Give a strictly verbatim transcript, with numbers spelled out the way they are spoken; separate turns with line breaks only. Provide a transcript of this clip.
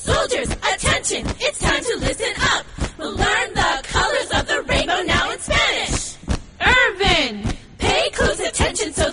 Soldiers, attention, it's time to listen up. We'll learn the colors of the rainbow now in Spanish.
Irvin,
pay close attention so